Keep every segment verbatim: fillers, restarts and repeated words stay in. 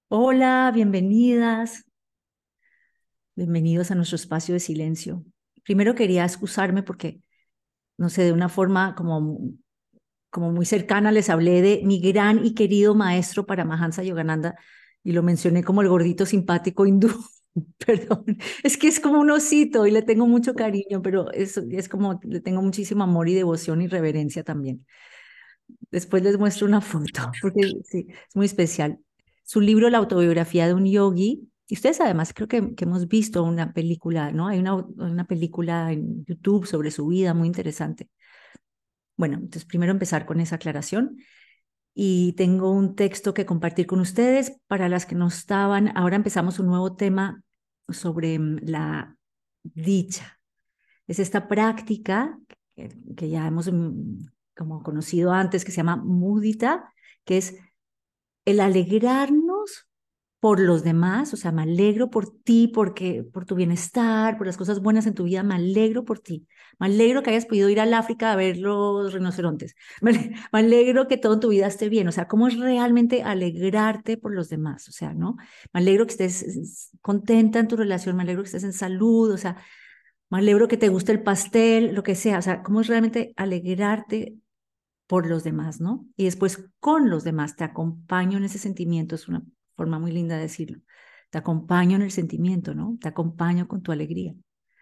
Hola, bienvenidas, bienvenidos a nuestro espacio de silencio. Primero quería excusarme porque, no sé, de una forma como, como muy cercana les hablé de mi gran y querido maestro Paramahansa Yogananda y lo mencioné como el gordito simpático hindú. Perdón, es que es como un osito y le tengo mucho cariño, pero es, es como le tengo muchísimo amor y devoción y reverencia también. Después les muestro una foto, porque sí, es muy especial. Su libro, La autobiografía de un yogi, y ustedes además creo que, que hemos visto una película, ¿no? Hay una, una película en YouTube sobre su vida muy interesante. Bueno, entonces primero empezar con esa aclaración. Y tengo un texto que compartir con ustedes para las que no estaban. Ahora empezamos un nuevo tema sobre mm, la dicha. Es esta práctica que, que ya hemos mm, como conocido antes, que se llama mudita, que es el alegrarnos por los demás, o sea, me alegro por ti, porque, por tu bienestar, por las cosas buenas en tu vida, me alegro por ti. Me alegro que hayas podido ir al África a ver los rinocerontes. Me, ale- me alegro que todo en tu vida esté bien. O sea, ¿cómo es realmente alegrarte por los demás? O sea, ¿no? Me alegro que estés eh, contenta en tu relación, me alegro que estés en salud, o sea, me alegro que te guste el pastel, lo que sea. O sea, ¿cómo es realmente alegrarte por los demás, ¿no? Y después con los demás, te acompaño en ese sentimiento, es una forma muy linda de decirlo. Te acompaño en el sentimiento, ¿no? Te acompaño con tu alegría.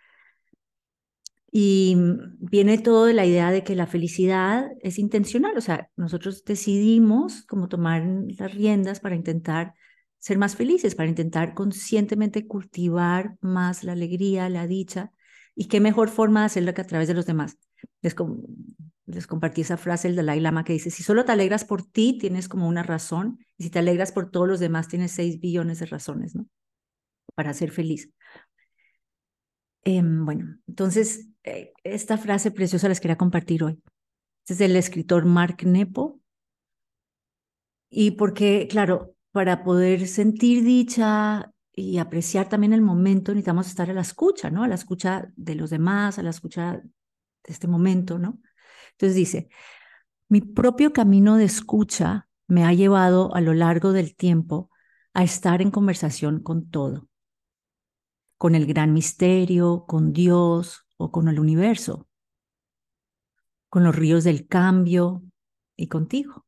Y viene todo de la idea de que la felicidad es intencional, o sea, nosotros decidimos como tomar las riendas para intentar ser más felices, para intentar conscientemente cultivar más la alegría, la dicha, y qué mejor forma de hacerlo que a través de los demás. Les, com les compartí esa frase del Dalai Lama que dice, si solo te alegras por ti, tienes como una razón, y si te alegras por todos los demás, tienes seis billones de razones, ¿no? Para ser feliz. Eh, bueno, entonces, eh, esta frase preciosa les quería compartir hoy. Este es del escritor Mark Nepo. Y porque, claro, para poder sentir dicha y apreciar también el momento, necesitamos estar a la escucha, ¿no? A la escucha de los demás, a la escucha de este momento, ¿no? Entonces dice, mi propio camino de escucha me ha llevado a lo largo del tiempo a estar en conversación con todo, con el gran misterio, con Dios o con el universo, con los ríos del cambio y contigo.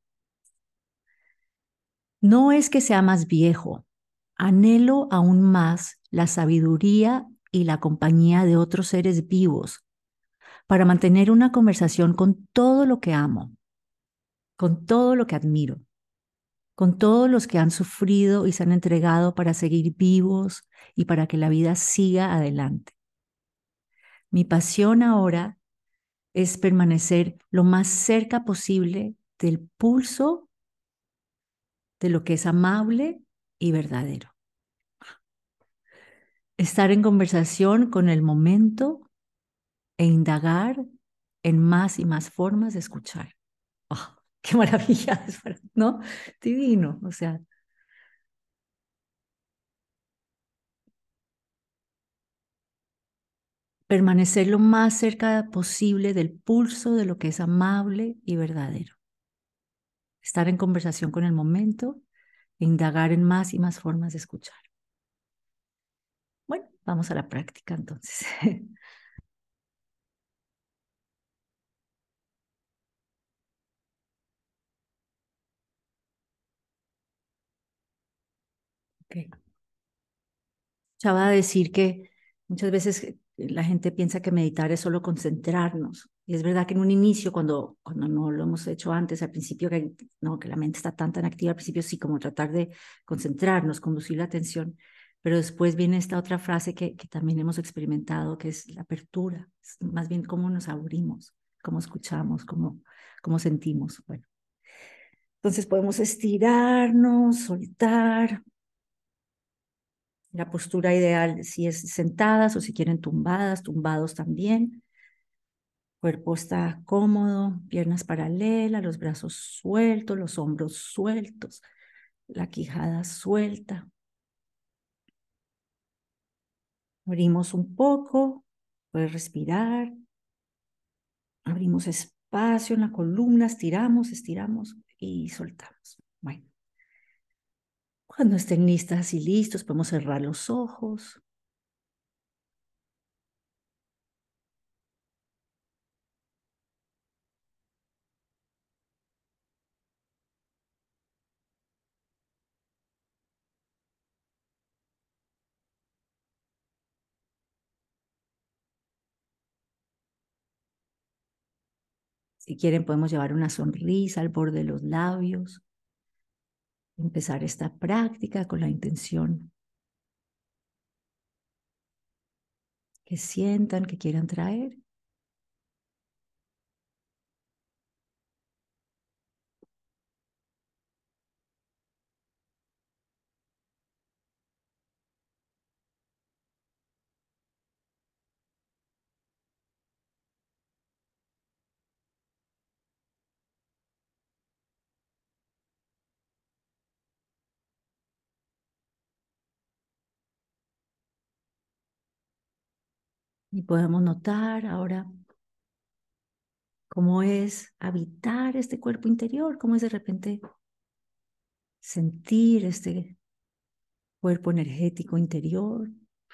No es que sea más viejo, anhelo aún más la sabiduría y la compañía de otros seres vivos para mantener una conversación con todo lo que amo, con todo lo que admiro, con todos los que han sufrido y se han entregado para seguir vivos y para que la vida siga adelante. Mi pasión ahora es permanecer lo más cerca posible del pulso de lo que es amable y verdadero. Estar en conversación con el momento e indagar en más y más formas de escuchar. Oh, ¡qué maravilla! ¿No? Divino. O sea, permanecer lo más cerca posible del pulso de lo que es amable y verdadero. Estar en conversación con el momento e indagar en más y más formas de escuchar. Bueno, vamos a la práctica entonces. Okay. Ya va a decir que muchas veces la gente piensa que meditar es solo concentrarnos. Y es verdad que en un inicio, cuando, cuando no lo hemos hecho antes, al principio, que, no, que la mente está tan, tan activa, al principio sí, como tratar de concentrarnos, conducir la atención. Pero después viene esta otra frase que, que también hemos experimentado, que es la apertura. Es más bien cómo nos abrimos, cómo escuchamos, cómo, cómo sentimos. Bueno, entonces podemos estirarnos, soltar. La postura ideal si es sentadas o si quieren tumbadas, tumbados también. Cuerpo está cómodo, piernas paralelas, los brazos sueltos, los hombros sueltos, la quijada suelta. Abrimos un poco, puedes respirar. Abrimos espacio en la columna, estiramos, estiramos y soltamos. Bueno, Cuando estén listas y listos, podemos cerrar los ojos. Si quieren, podemos llevar una sonrisa al borde de los labios. Empezar esta práctica con la intención que sientan, que quieran traer. Y podemos notar ahora cómo es habitar este cuerpo interior, cómo es de repente sentir este cuerpo energético interior.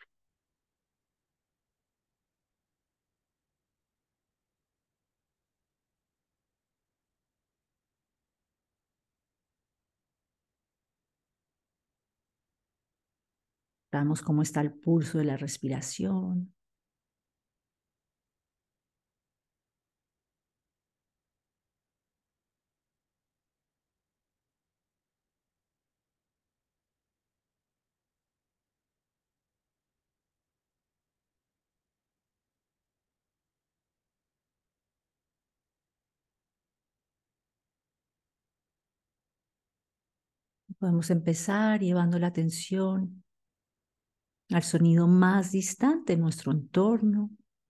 Notamos cómo está el pulso de la respiración. Podemos empezar llevando la atención al sonido más distante en nuestro entorno.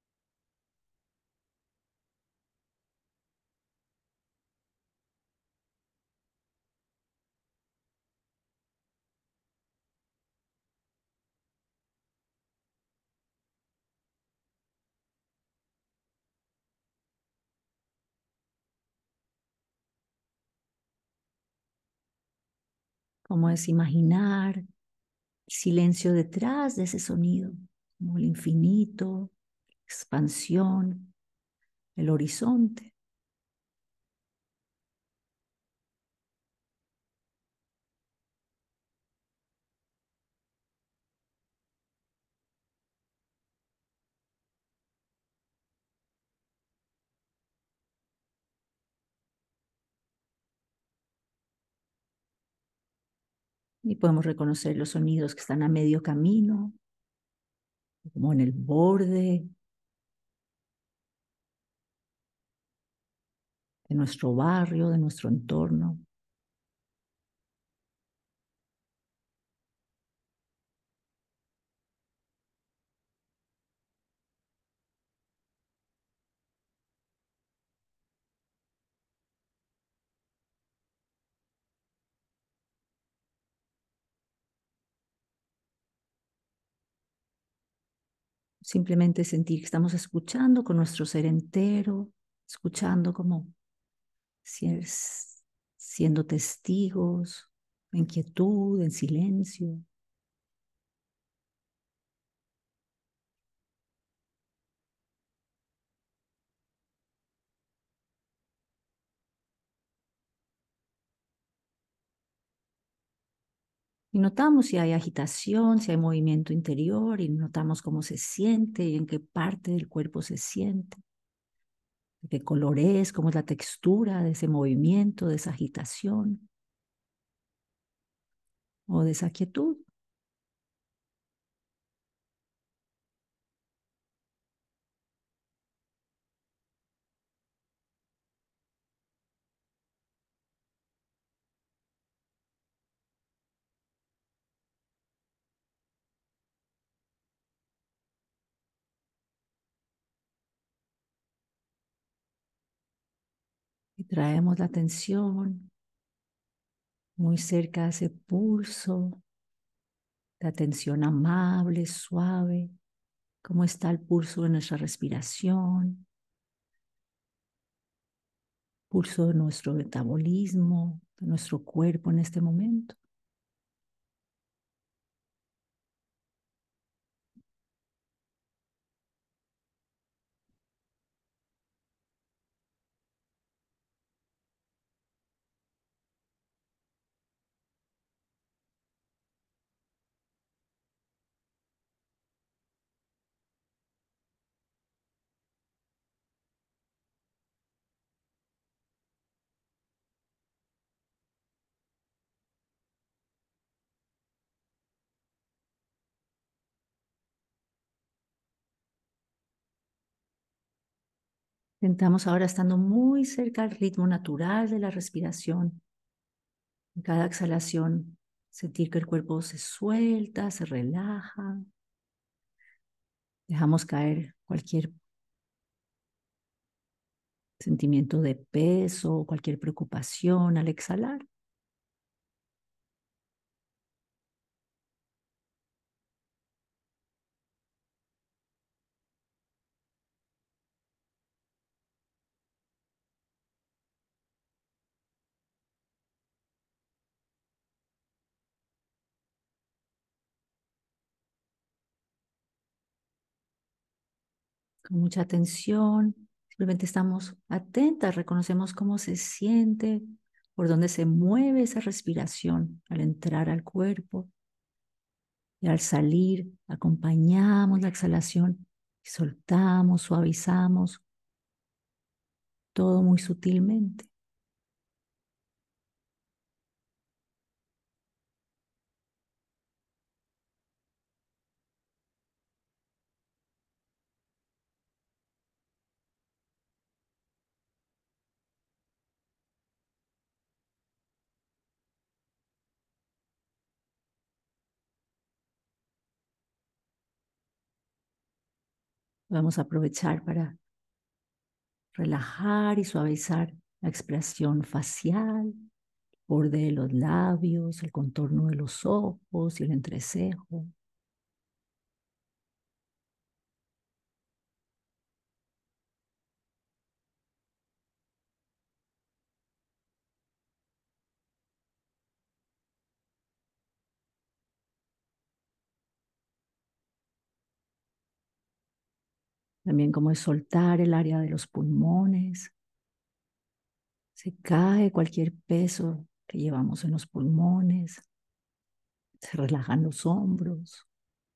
Cómo es imaginar el silencio detrás de ese sonido, como el infinito, expansión, el horizonte. Y podemos reconocer los sonidos que están a medio camino, como en el borde de nuestro barrio, de nuestro entorno. Simplemente sentir que estamos escuchando con nuestro ser entero, escuchando como si es- siendo testigos, en quietud, en silencio. Y notamos si hay agitación, si hay movimiento interior, y notamos cómo se siente y en qué parte del cuerpo se siente, de qué color es, cómo es la textura de ese movimiento, de esa agitación o de esa quietud. Y traemos la atención muy cerca de ese pulso, la atención amable, suave, cómo está el pulso de nuestra respiración, pulso de nuestro metabolismo, de nuestro cuerpo en este momento. Intentamos ahora estando muy cerca al ritmo natural de la respiración. En cada exhalación, sentir que el cuerpo se suelta, se relaja. Dejamos caer cualquier sentimiento de peso, cualquier preocupación al exhalar. Con mucha atención, simplemente estamos atentas, reconocemos cómo se siente, por dónde se mueve esa respiración al entrar al cuerpo y al salir, acompañamos la exhalación y soltamos, suavizamos, todo muy sutilmente. Vamos a aprovechar para relajar y suavizar la expresión facial, borde de los labios, el contorno de los ojos y el entrecejo. También como es soltar el área de los pulmones. Se cae cualquier peso que llevamos en los pulmones. Se relajan los hombros.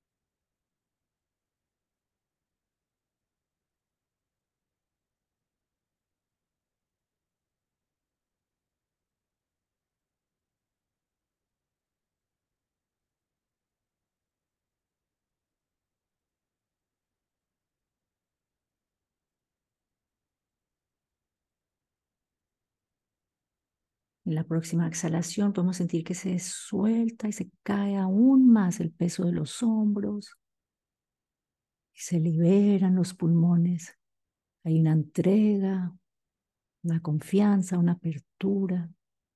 En la próxima exhalación podemos sentir que se suelta y se cae aún más el peso de los hombros y se liberan los pulmones. Hay una entrega, una confianza, una apertura.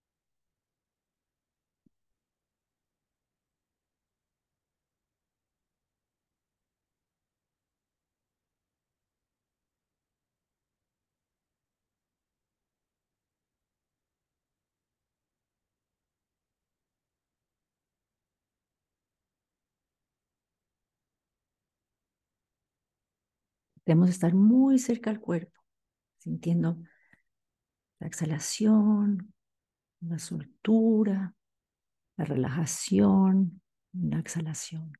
Debemos estar muy cerca al cuerpo, sintiendo la exhalación, la soltura, la relajación, la exhalación.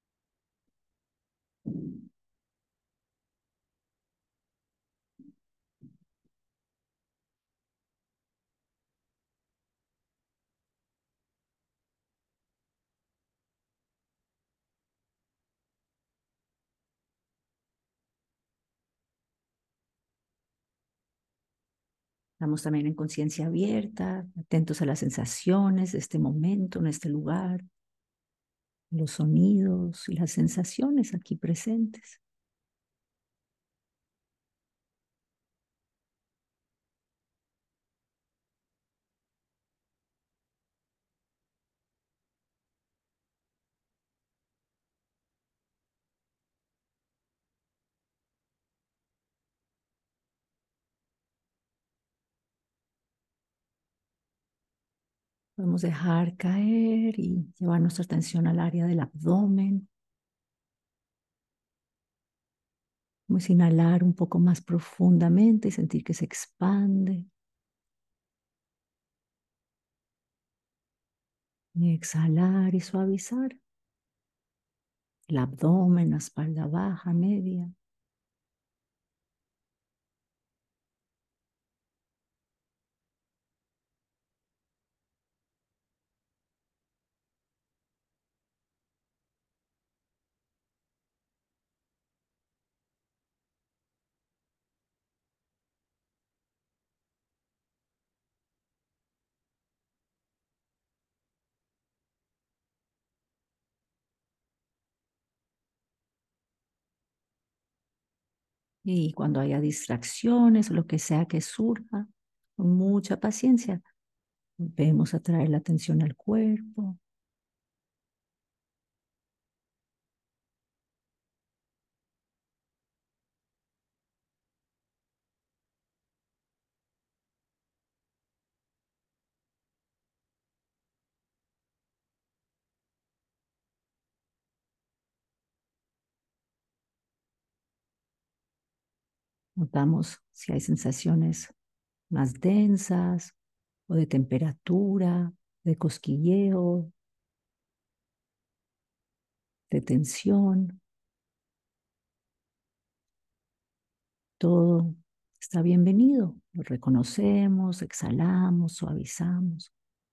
Estamos también en conciencia abierta, atentos a las sensaciones de este momento, en este lugar, los sonidos y las sensaciones aquí presentes. Podemos dejar caer y llevar nuestra atención al área del abdomen. Vamos a inhalar un poco más profundamente y sentir que se expande. Y exhalar y suavizar el abdomen, la espalda baja, media. Y cuando haya distracciones o lo que sea que surja, con mucha paciencia, volvemos a traer la atención al cuerpo. Notamos si hay sensaciones más densas o de temperatura, de cosquilleo, de tensión. Todo está bienvenido. Lo reconocemos, exhalamos, suavizamos.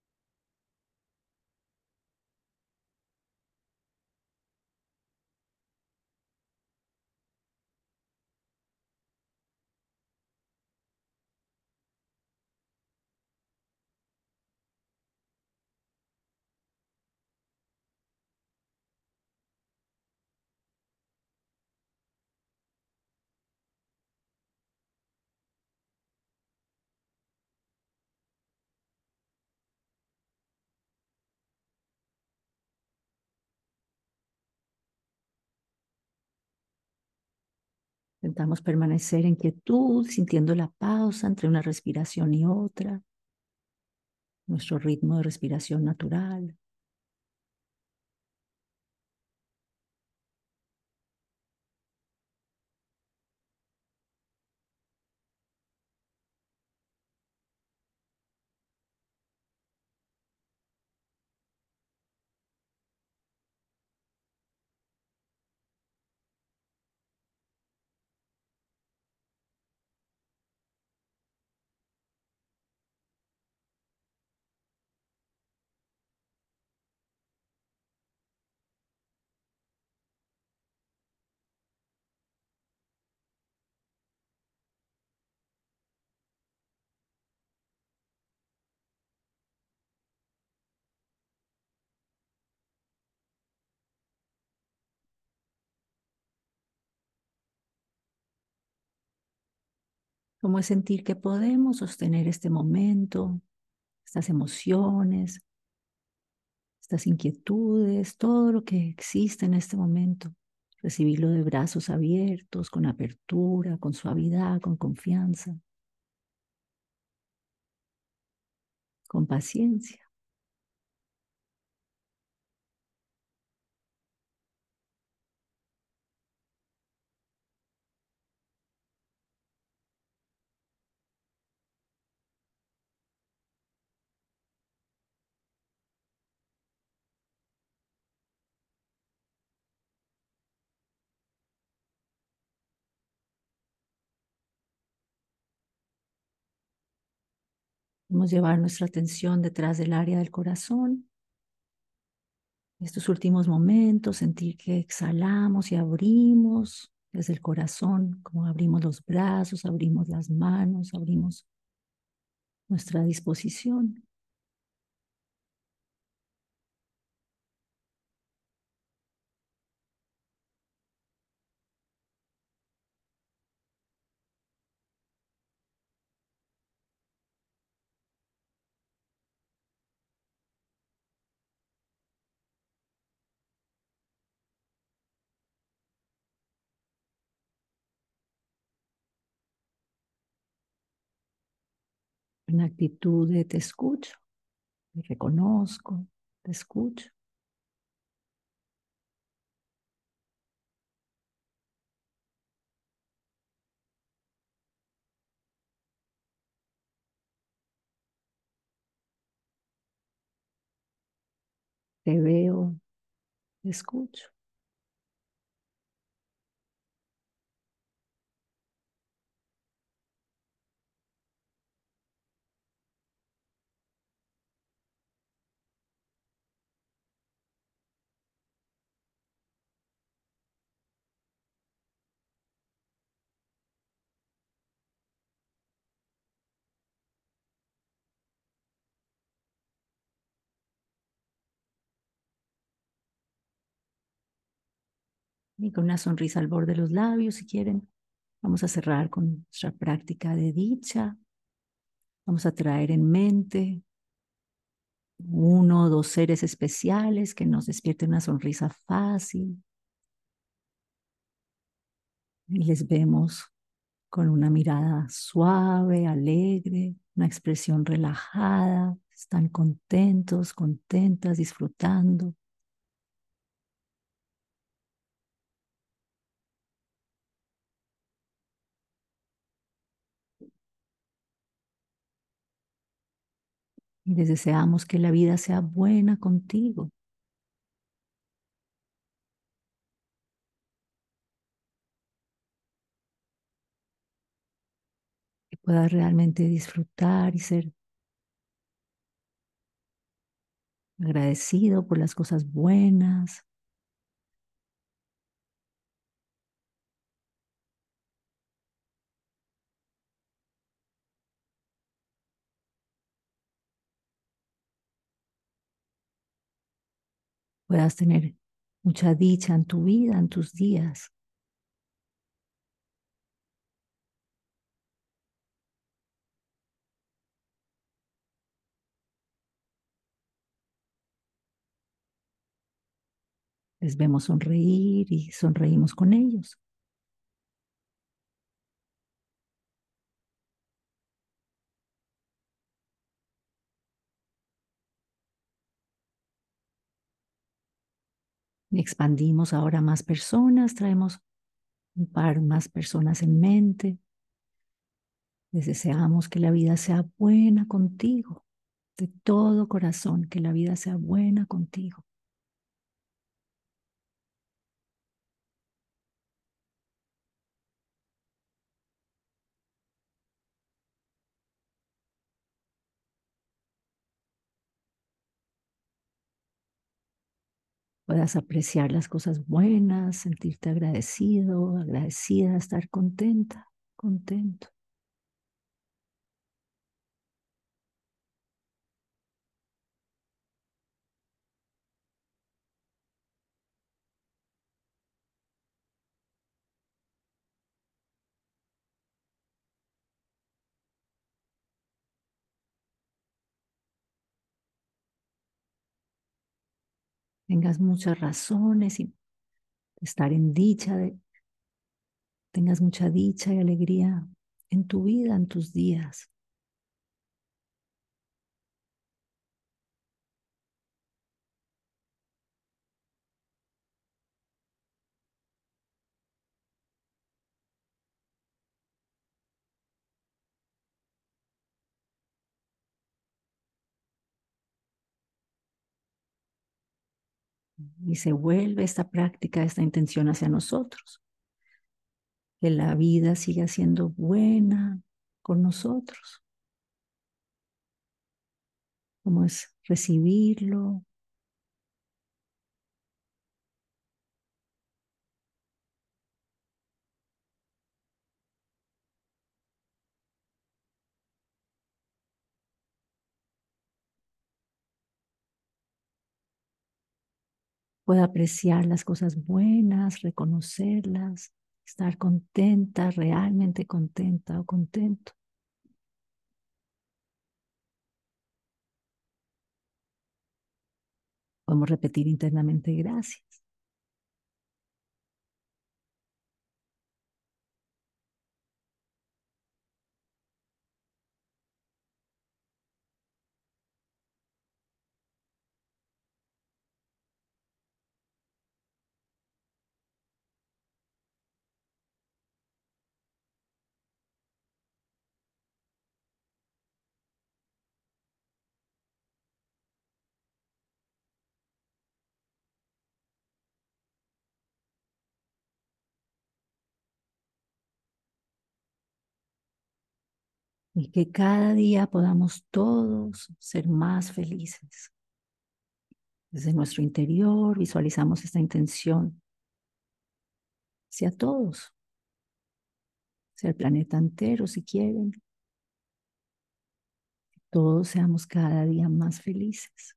Intentamos permanecer en quietud, sintiendo la pausa entre una respiración y otra, nuestro ritmo de respiración natural. Cómo es sentir que podemos sostener este momento, estas emociones, estas inquietudes, todo lo que existe en este momento. Recibirlo de brazos abiertos, con apertura, con suavidad, con confianza, con paciencia. Vamos a llevar nuestra atención detrás del área del corazón. Estos últimos momentos, sentir que exhalamos y abrimos desde el corazón, como abrimos los brazos, abrimos las manos, abrimos nuestra disposición. Una actitud de te escucho, te reconozco, te escucho, te veo, te escucho. Y con una sonrisa al borde de los labios, si quieren, Vamos a cerrar con nuestra práctica de dicha. Vamos a traer en mente uno o dos seres especiales que nos despierten una sonrisa fácil. Y les vemos con una mirada suave, alegre, una expresión relajada. Están contentos, contentas, disfrutando. Y les deseamos que la vida sea buena contigo, que puedas realmente disfrutar y ser agradecido por las cosas buenas. Puedas tener mucha dicha en tu vida, en tus días. Les vemos sonreír y sonreímos con ellos. Y expandimos ahora a más personas, traemos un par más personas en mente. Les deseamos que la vida sea buena contigo, de todo corazón, que la vida sea buena contigo. Puedas apreciar las cosas buenas, sentirte agradecido, agradecida, estar contenta, contento. Tengas muchas razones y estar en dicha, de, tengas mucha dicha y alegría en tu vida, en tus días. Y se vuelve esta práctica, esta intención hacia nosotros. Que la vida siga siendo buena con nosotros. Como es recibirlo, pueda apreciar las cosas buenas, reconocerlas, estar contenta, realmente contenta o contento. Podemos repetir internamente gracias. Y que cada día podamos todos ser más felices. Desde nuestro interior visualizamos esta intención hacia todos, hacia el planeta entero si quieren. Todos seamos cada día más felices.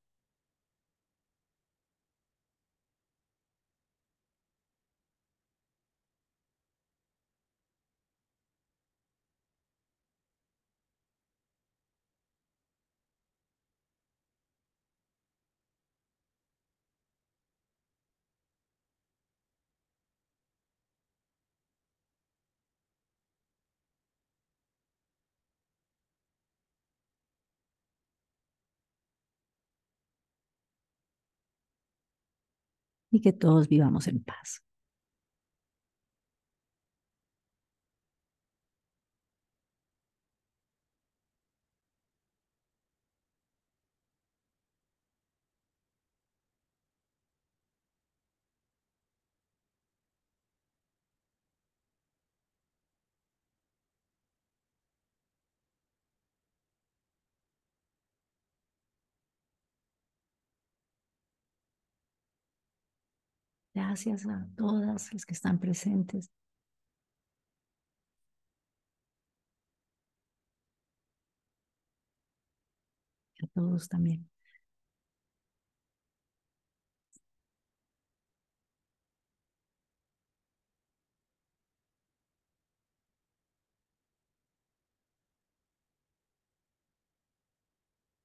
y que todos vivamos en paz. Gracias a todas las que están presentes, a todos también.